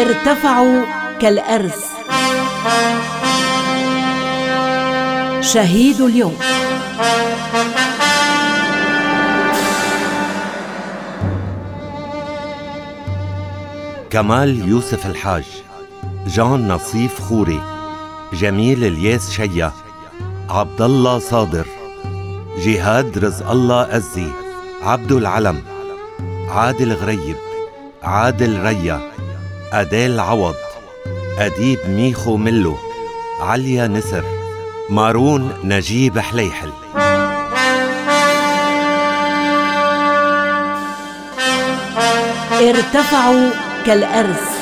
ارتفعوا كالأرز. شهيد اليوم. كمال يوسف الحاج، جان نصيف خوري، جميل الياس شيا، عبد الله صادر، جهاد رزق الله أزي، عبد العلم، عادل غريب، عادل ريا، أديل عوض، أديب ميخو ملو، عليا نسر، مارون نجيب حليحل. ارتفعوا كالأرز.